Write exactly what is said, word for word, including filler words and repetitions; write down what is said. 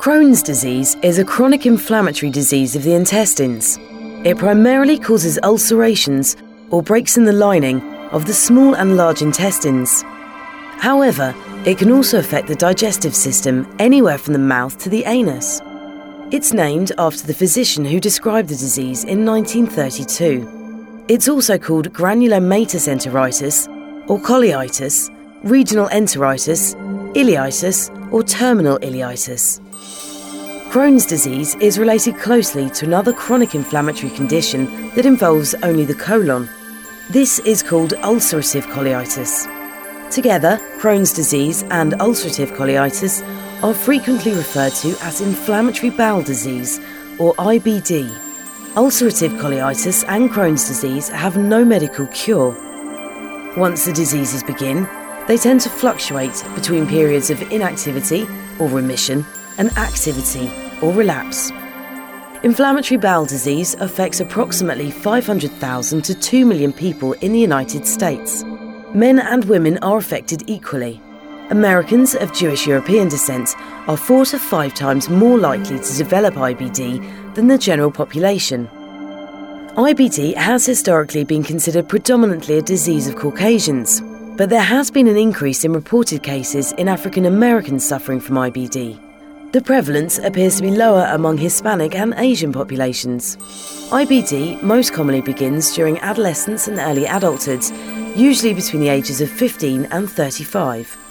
Crohn's disease is a chronic inflammatory disease of the intestines. It primarily causes ulcerations or breaks in the lining of the small and large intestines. However, it can also affect the digestive system anywhere from the mouth to the anus. It's named after the physician who described the disease in nineteen thirty-two. It's also called granulomatous enteritis or colitis, regional enteritis, ileitis, or terminal ileitis. Crohn's disease is related closely to another chronic inflammatory condition that involves only the colon. This is called ulcerative colitis. Together, Crohn's disease and ulcerative colitis are frequently referred to as inflammatory bowel disease, or I B D. Ulcerative colitis and Crohn's disease have no medical cure. Once the diseases begin, they tend to fluctuate between periods of inactivity, or remission, and activity, or relapse. Inflammatory bowel disease affects approximately five hundred thousand to two million people in the United States. Men and women are affected equally. Americans of Jewish European descent are four to five times more likely to develop I B D than the general population. I B D has historically been considered predominantly a disease of Caucasians, but there has been an increase in reported cases in African Americans suffering from I B D. The prevalence appears to be lower among Hispanic and Asian populations. I B D most commonly begins during adolescence and early adulthood, usually between the ages of fifteen and thirty-five.